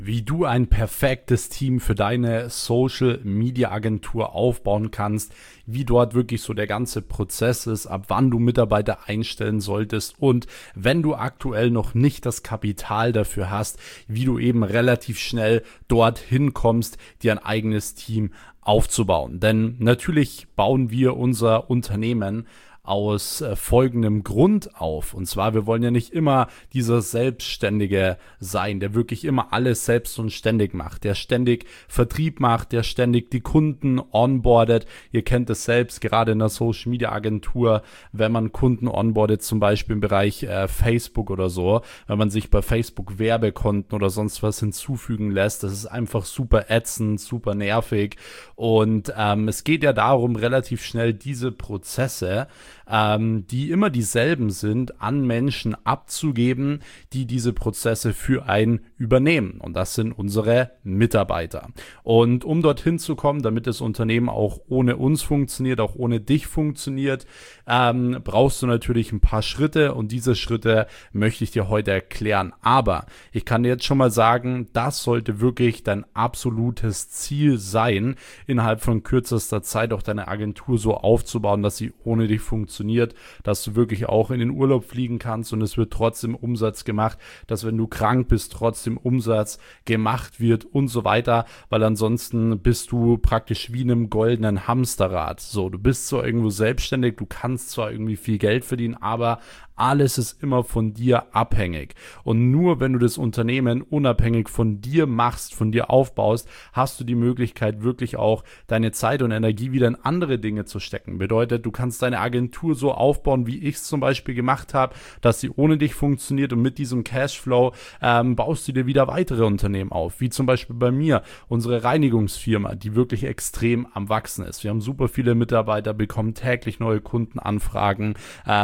Wie du ein perfektes Team für deine Social-Media-Agentur aufbauen kannst, wie dort wirklich so der ganze Prozess ist, ab wann du Mitarbeiter einstellen solltest und wenn du aktuell noch nicht das Kapital dafür hast, wie du eben relativ schnell dorthin kommst, dir ein eigenes Team aufzubauen. Denn natürlich bauen wir unser Unternehmen aus folgendem Grund auf. Und zwar, wir wollen ja nicht immer dieser Selbstständige sein, der wirklich immer alles selbst und ständig macht, der ständig Vertrieb macht, der ständig die Kunden onboardet. Ihr kennt es selbst, gerade in der Social Media Agentur, wenn man Kunden onboardet, zum Beispiel im Bereich Facebook oder so, wenn man sich bei Facebook Werbekonten oder sonst was hinzufügen lässt, das ist einfach super ätzend, super nervig. Und es geht ja darum, relativ schnell diese Prozesse, die immer dieselben sind, an Menschen abzugeben, die diese Prozesse für einen übernehmen. Und das sind unsere Mitarbeiter. Und um dorthin zu kommen, damit das Unternehmen auch ohne uns funktioniert, auch ohne dich funktioniert, brauchst du natürlich ein paar Schritte und diese Schritte möchte ich dir heute erklären. Aber ich kann dir jetzt schon mal sagen, das sollte wirklich dein absolutes Ziel sein, innerhalb von kürzester Zeit auch deine Agentur so aufzubauen, dass sie ohne dich funktioniert, dass du wirklich auch in den Urlaub fliegen kannst und es wird trotzdem Umsatz gemacht, dass wenn du krank bist, trotzdem Umsatz gemacht wird und so weiter, weil ansonsten bist du praktisch wie in einem goldenen Hamsterrad. So, du bist zwar irgendwo selbstständig, du kannst zwar irgendwie viel Geld verdienen, aber alles ist immer von dir abhängig. Und nur wenn du das Unternehmen unabhängig von dir machst, von dir aufbaust, hast du die Möglichkeit, wirklich auch deine Zeit und Energie wieder in andere Dinge zu stecken. Bedeutet, du kannst deine Agentur so aufbauen, wie ich es zum Beispiel gemacht habe, dass sie ohne dich funktioniert und mit diesem Cashflow baust du dir wieder weitere Unternehmen auf. Wie zum Beispiel bei mir, unsere Reinigungsfirma, die wirklich extrem am Wachsen ist. Wir haben super viele Mitarbeiter, bekommen täglich neue Kundenanfragen.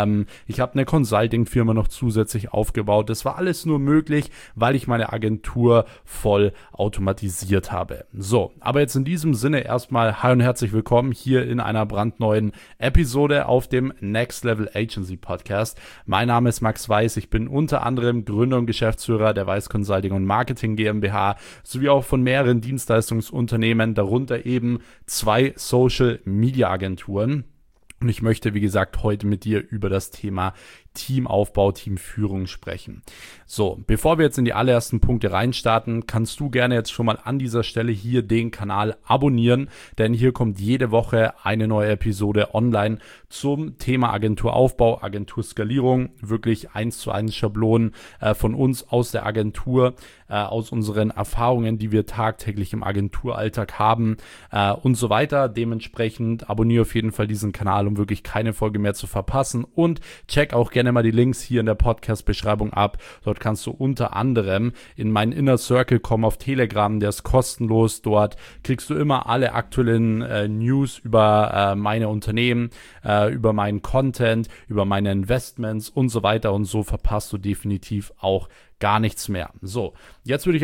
Ich habe eine Consulting-Firma noch zusätzlich aufgebaut. Das war alles nur möglich, weil ich meine Agentur voll automatisiert habe. So, aber jetzt in diesem Sinne erstmal hi und herzlich willkommen hier in einer brandneuen Episode auf dem Next Level Agency Podcast. Mein Name ist Max Weiß. Ich bin unter anderem Gründer und Geschäftsführer der Weiß Consulting und Marketing GmbH sowie auch von mehreren Dienstleistungsunternehmen, darunter eben 2 Social Media Agenturen. Und ich möchte, wie gesagt, heute mit dir über das Thema Teamaufbau, Teamführung sprechen. So, bevor wir jetzt in die allerersten Punkte reinstarten, kannst du gerne jetzt schon mal an dieser Stelle hier den Kanal abonnieren, denn hier kommt jede Woche eine neue Episode online zum Thema Agenturaufbau, Agenturskalierung, wirklich 1:1 Schablonen von uns aus der Agentur, aus unseren Erfahrungen, die wir tagtäglich im Agenturalltag haben und so weiter. Dementsprechend abonniere auf jeden Fall diesen Kanal, um wirklich keine Folge mehr zu verpassen und check auch gerne mal die Links hier in der Podcast-Beschreibung ab. Dort kannst du unter anderem in meinen Inner Circle kommen auf Telegram, der ist kostenlos. Dort kriegst du immer alle aktuellen News über meine Unternehmen, über meinen Content, über meine Investments und so weiter und so verpasst du definitiv auch gar nichts mehr. So, jetzt würde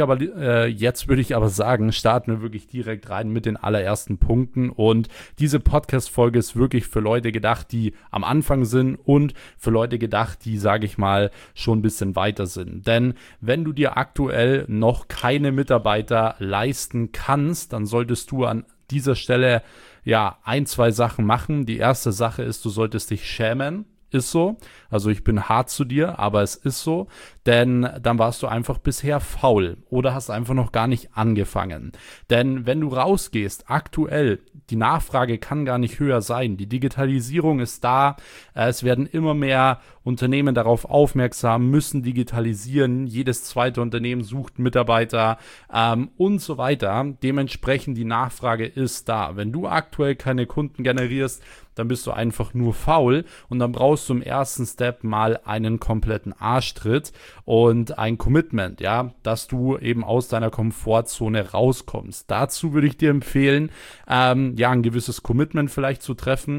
ich aber sagen, starten wir wirklich direkt rein mit den allerersten Punkten und diese Podcast-Folge ist wirklich für Leute gedacht, die am Anfang sind und für Leute gedacht, die, sage ich mal, schon ein bisschen weiter sind. Denn wenn du dir aktuell noch keine Mitarbeiter leisten kannst, dann solltest du an dieser Stelle ja 1-2 Sachen machen. Die erste Sache ist, du solltest dich schämen. Ist so. Also ich bin hart zu dir, aber es ist so, denn dann warst du einfach bisher faul oder hast einfach noch gar nicht angefangen. Denn wenn du rausgehst, aktuell, die Nachfrage kann gar nicht höher sein. Die Digitalisierung ist da. Es werden immer mehr Unternehmen darauf aufmerksam, müssen digitalisieren. Jedes zweite Unternehmen sucht Mitarbeiter und so weiter. Dementsprechend die Nachfrage ist da. Wenn du aktuell keine Kunden generierst, dann bist du einfach nur faul und dann brauchst du im ersten Step mal einen kompletten Arschtritt und ein Commitment, ja, dass du eben aus deiner Komfortzone rauskommst. Dazu würde ich dir empfehlen, ein gewisses Commitment vielleicht zu treffen,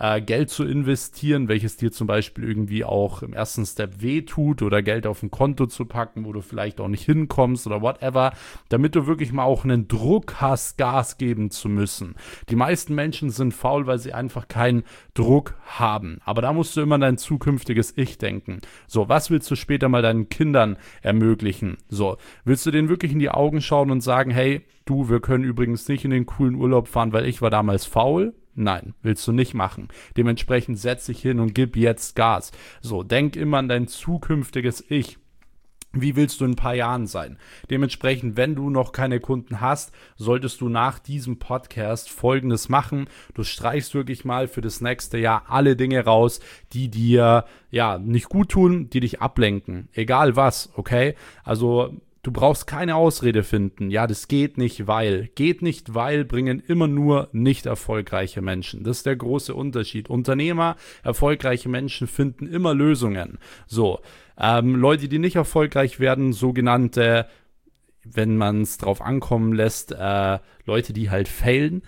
Geld zu investieren, welches dir zum Beispiel irgendwie auch im ersten Step wehtut oder Geld auf ein Konto zu packen, wo du vielleicht auch nicht hinkommst oder whatever, damit du wirklich mal auch einen Druck hast, Gas geben zu müssen. Die meisten Menschen sind faul, weil sie einfach keinen Druck haben. Aber da musst du immer an dein zukünftiges Ich denken. So, was willst du später mal deinen Kindern ermöglichen? So, willst du denen wirklich in die Augen schauen und sagen, hey, du, wir können übrigens nicht in den coolen Urlaub fahren, weil ich war damals faul? Nein, willst du nicht machen. Dementsprechend setz dich hin und gib jetzt Gas. So, denk immer an dein zukünftiges Ich. Wie willst du in ein paar Jahren sein? Dementsprechend, wenn du noch keine Kunden hast, solltest du nach diesem Podcast Folgendes machen. Du streichst wirklich mal für das nächste Jahr alle Dinge raus, die dir nicht gut tun, die dich ablenken. Egal was, okay? Also du brauchst keine Ausrede finden. Ja, das geht nicht, weil. Geht nicht, weil bringen immer nur nicht erfolgreiche Menschen. Das ist der große Unterschied. Unternehmer, erfolgreiche Menschen finden immer Lösungen. So, Leute, die nicht erfolgreich werden, sogenannte, wenn man es drauf ankommen lässt, Leute, die halt failen,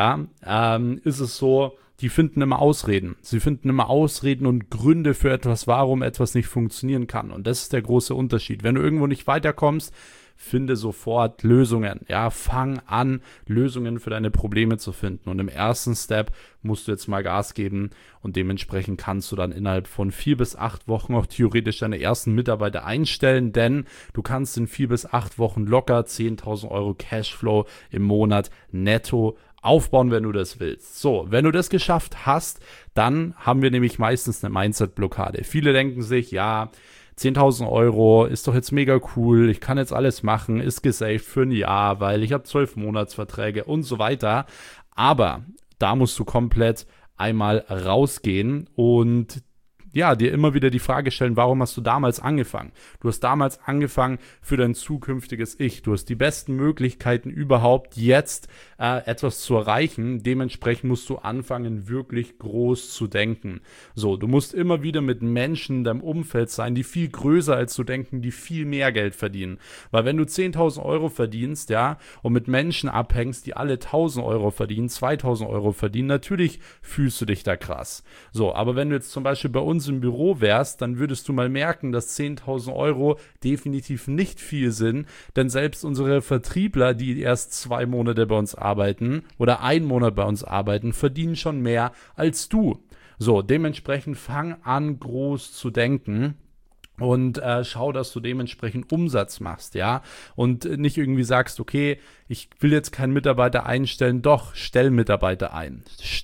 ist es so, die finden immer Ausreden. Sie finden immer Ausreden und Gründe für etwas, warum etwas nicht funktionieren kann. Und das ist der große Unterschied. Wenn du irgendwo nicht weiterkommst, finde sofort Lösungen. Ja, fang an, Lösungen für deine Probleme zu finden. Und im ersten Step musst du jetzt mal Gas geben und dementsprechend kannst du dann innerhalb von 4 bis 8 Wochen auch theoretisch deine ersten Mitarbeiter einstellen, denn du kannst in 4 bis 8 Wochen locker 10.000 Euro Cashflow im Monat netto aufbauen, wenn du das willst. So, wenn du das geschafft hast, dann haben wir nämlich meistens eine Mindset-Blockade. Viele denken sich, ja, 10.000 Euro ist doch jetzt mega cool, ich kann jetzt alles machen, ist gesaved für ein Jahr, weil ich habe 12 Monatsverträge und so weiter. Aber da musst du komplett einmal rausgehen und dir immer wieder die Frage stellen, warum hast du damals angefangen? Du hast damals angefangen für dein zukünftiges Ich. Du hast die besten Möglichkeiten überhaupt, jetzt etwas zu erreichen. Dementsprechend musst du anfangen, wirklich groß zu denken. So, du musst immer wieder mit Menschen in deinem Umfeld sein, die viel größer als du denken, die viel mehr Geld verdienen. Weil wenn du 10.000 Euro verdienst, und mit Menschen abhängst, die alle 1.000 Euro verdienen, 2.000 Euro verdienen, natürlich fühlst du dich da krass. So, aber wenn du jetzt zum Beispiel bei uns im Büro wärst, dann würdest du mal merken, dass 10.000 Euro definitiv nicht viel sind, denn selbst unsere Vertriebler, die erst 2 Monate bei uns arbeiten oder 1 Monat bei uns arbeiten, verdienen schon mehr als du. So, dementsprechend fang an, groß zu denken. Und schau, dass du dementsprechend Umsatz machst, und nicht irgendwie sagst, okay, ich will jetzt keinen Mitarbeiter einstellen, doch, stell Mitarbeiter ein.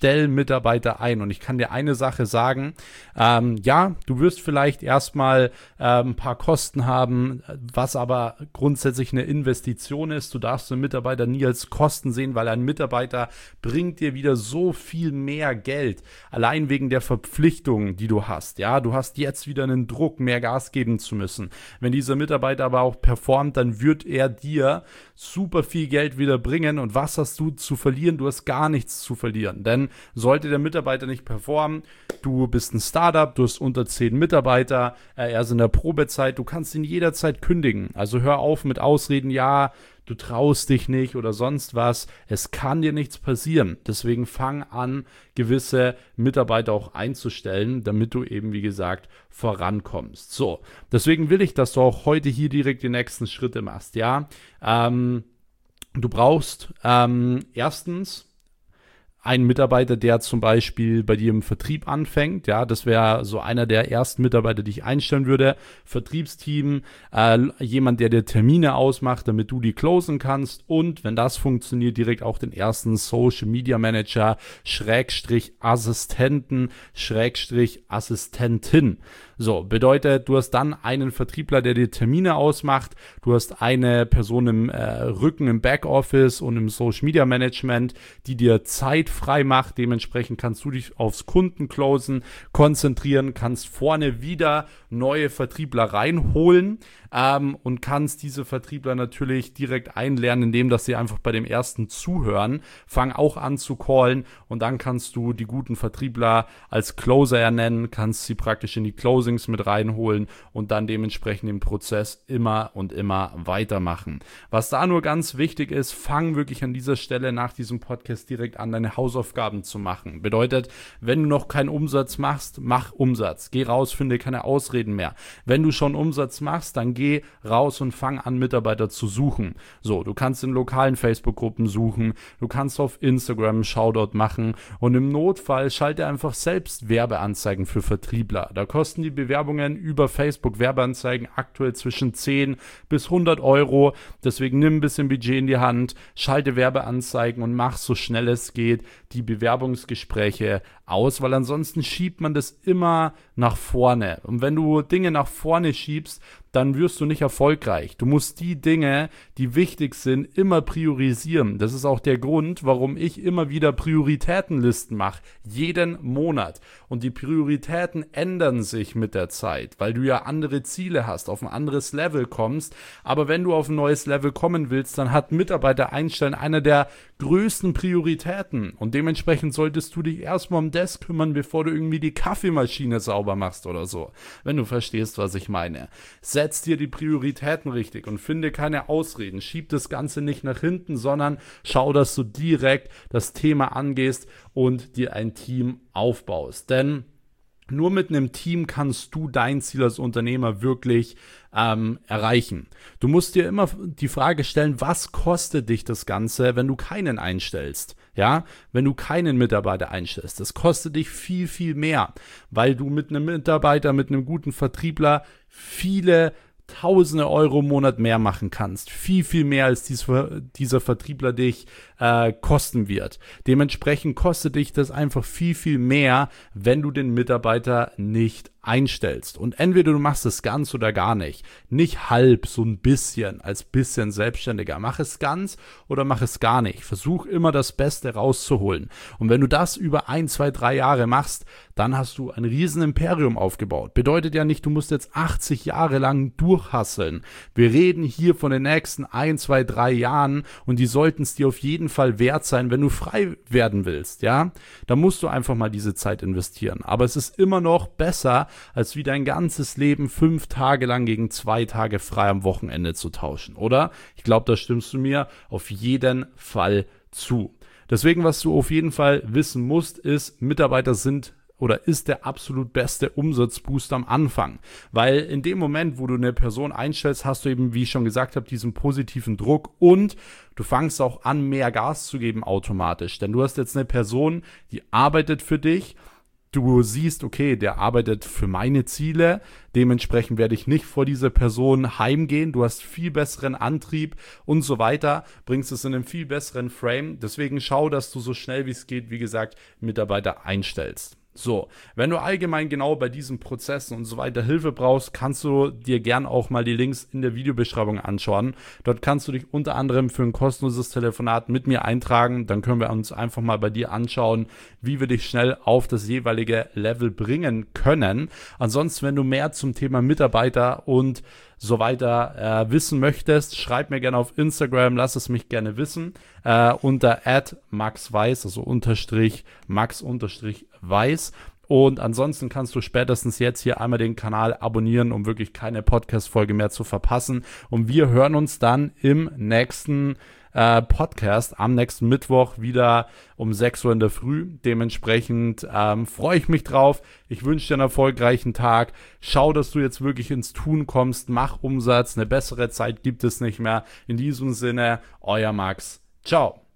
Und ich kann dir eine Sache sagen, du wirst vielleicht erstmal ein paar Kosten haben, was aber grundsätzlich eine Investition ist. Du darfst einen Mitarbeiter nie als Kosten sehen, weil ein Mitarbeiter bringt dir wieder so viel mehr Geld, allein wegen der Verpflichtungen, die du hast, du hast jetzt wieder einen Druck, mehr Gas geben zu müssen. Wenn dieser Mitarbeiter aber auch performt, dann wird er dir super viel Geld wieder bringen. Und was hast du zu verlieren? Du hast gar nichts zu verlieren. Denn sollte der Mitarbeiter nicht performen, du bist ein Startup, du hast unter 10 Mitarbeiter, er ist in der Probezeit, du kannst ihn jederzeit kündigen. Also hör auf mit Ausreden, du traust dich nicht oder sonst was. Es kann dir nichts passieren. Deswegen fang an, gewisse Mitarbeiter auch einzustellen, damit du eben, wie gesagt, vorankommst. So, deswegen will ich, dass du auch heute hier direkt die nächsten Schritte machst. Du brauchst erstens einen Mitarbeiter, der zum Beispiel bei dir im Vertrieb anfängt, das wäre so einer der ersten Mitarbeiter, die ich einstellen würde. Vertriebsteam, jemand, der dir Termine ausmacht, damit du die closen kannst und wenn das funktioniert, direkt auch den ersten Social Media Manager, Assistenten, Assistentin. So, bedeutet, du hast dann einen Vertriebler, der dir Termine ausmacht, du hast eine Person im Rücken im Backoffice und im Social Media Management, die dir Zeit frei macht, dementsprechend kannst du dich aufs Kundenclosen konzentrieren, kannst vorne wieder neue Vertriebler reinholen und kannst diese Vertriebler natürlich direkt einlernen, indem dass sie einfach bei dem ersten zuhören, fang auch an zu callen und dann kannst du die guten Vertriebler als Closer ernennen, kannst sie praktisch in die Closing Closings mit reinholen und dann dementsprechend den Prozess immer und immer weitermachen. Was da nur ganz wichtig ist, fang wirklich an dieser Stelle nach diesem Podcast direkt an, deine Hausaufgaben zu machen. Bedeutet, wenn du noch keinen Umsatz machst, mach Umsatz. Geh raus, finde keine Ausreden mehr. Wenn du schon Umsatz machst, dann geh raus und fang an, Mitarbeiter zu suchen. So, du kannst in lokalen Facebook-Gruppen suchen, du kannst auf Instagram einen Shoutout machen und im Notfall schalte einfach selbst Werbeanzeigen für Vertriebler. Da kosten die Bewerbungen über Facebook Werbeanzeigen aktuell zwischen 10 bis 100 Euro. Deswegen nimm ein bisschen Budget in die Hand, schalte Werbeanzeigen und mach so schnell es geht die Bewerbungsgespräche aus, weil ansonsten schiebt man das immer nach vorne. Und wenn du Dinge nach vorne schiebst, dann wirst du nicht erfolgreich. Du musst die Dinge, die wichtig sind, immer priorisieren. Das ist auch der Grund, warum ich immer wieder Prioritätenlisten mache, jeden Monat. Und die Prioritäten ändern sich mit der Zeit, weil du ja andere Ziele hast, auf ein anderes Level kommst. Aber wenn du auf ein neues Level kommen willst, dann hat Mitarbeiter einstellen einer der größten Prioritäten. Und dementsprechend solltest du dich erstmal um das kümmern, bevor du irgendwie die Kaffeemaschine sauber machst oder so. Wenn du verstehst, was ich meine. Setz dir die Prioritäten richtig und finde keine Ausreden. Schieb das Ganze nicht nach hinten, sondern schau, dass du direkt das Thema angehst und dir ein Team aufbaust. Denn nur mit einem Team kannst du dein Ziel als Unternehmer wirklich erreichen. Du musst dir immer die Frage stellen, was kostet dich das Ganze, wenn du keinen einstellst? Ja, wenn du keinen Mitarbeiter einstellst. Das kostet dich viel, viel mehr, weil du mit einem Mitarbeiter, mit einem guten Vertriebler viele Tausende Euro im Monat mehr machen kannst. Viel, viel mehr als dieser Vertriebler dich kosten wird. Dementsprechend kostet dich das einfach viel, viel mehr, wenn du den Mitarbeiter nicht einstellst. Und entweder du machst es ganz oder gar nicht. Nicht halb, so ein bisschen, als bisschen Selbstständiger. Mach es ganz oder mach es gar nicht. Versuch immer das Beste rauszuholen. Und wenn du das über 1, 2, 3 Jahre machst, dann hast du ein riesen Imperium aufgebaut. Bedeutet ja nicht, du musst jetzt 80 Jahre lang durchhasseln. Wir reden hier von den nächsten 1, 2, 3 Jahren und die sollten es dir auf jeden Fall wert sein, wenn du frei werden willst, ja? Da musst du einfach mal diese Zeit investieren. Aber es ist immer noch besser, als wie dein ganzes Leben 5 Tage lang gegen 2 Tage frei am Wochenende zu tauschen, oder? Ich glaube, da stimmst du mir auf jeden Fall zu. Deswegen, was du auf jeden Fall wissen musst, ist, Mitarbeiter sind oder ist der absolut beste Umsatzbooster am Anfang. Weil in dem Moment, wo du eine Person einstellst, hast du eben, wie ich schon gesagt habe, diesen positiven Druck und du fängst auch an, mehr Gas zu geben automatisch. Denn du hast jetzt eine Person, die arbeitet für dich. Du siehst, okay, der arbeitet für meine Ziele, dementsprechend werde ich nicht vor dieser Person heimgehen, du hast viel besseren Antrieb und so weiter, bringst es in einen viel besseren Frame, deswegen schau, dass du so schnell wie es geht, wie gesagt, Mitarbeiter einstellst. So, wenn du allgemein genau bei diesen Prozessen und so weiter Hilfe brauchst, kannst du dir gern auch mal die Links in der Videobeschreibung anschauen. Dort kannst du dich unter anderem für ein kostenloses Telefonat mit mir eintragen. Dann können wir uns einfach mal bei dir anschauen, wie wir dich schnell auf das jeweilige Level bringen können. Ansonsten, wenn du mehr zum Thema Mitarbeiter und so weiter wissen möchtest, schreib mir gerne auf Instagram, lass es mich gerne wissen, unter @maxweiss, also _max_weiß. Und ansonsten kannst du spätestens jetzt hier einmal den Kanal abonnieren, um wirklich keine Podcast-Folge mehr zu verpassen. Und wir hören uns dann im nächsten Podcast am nächsten Mittwoch wieder um 6 Uhr in der Früh. Dementsprechend freue ich mich drauf. Ich wünsche dir einen erfolgreichen Tag. Schau, dass du jetzt wirklich ins Tun kommst. Mach Umsatz. Eine bessere Zeit gibt es nicht mehr. In diesem Sinne, euer Max. Ciao.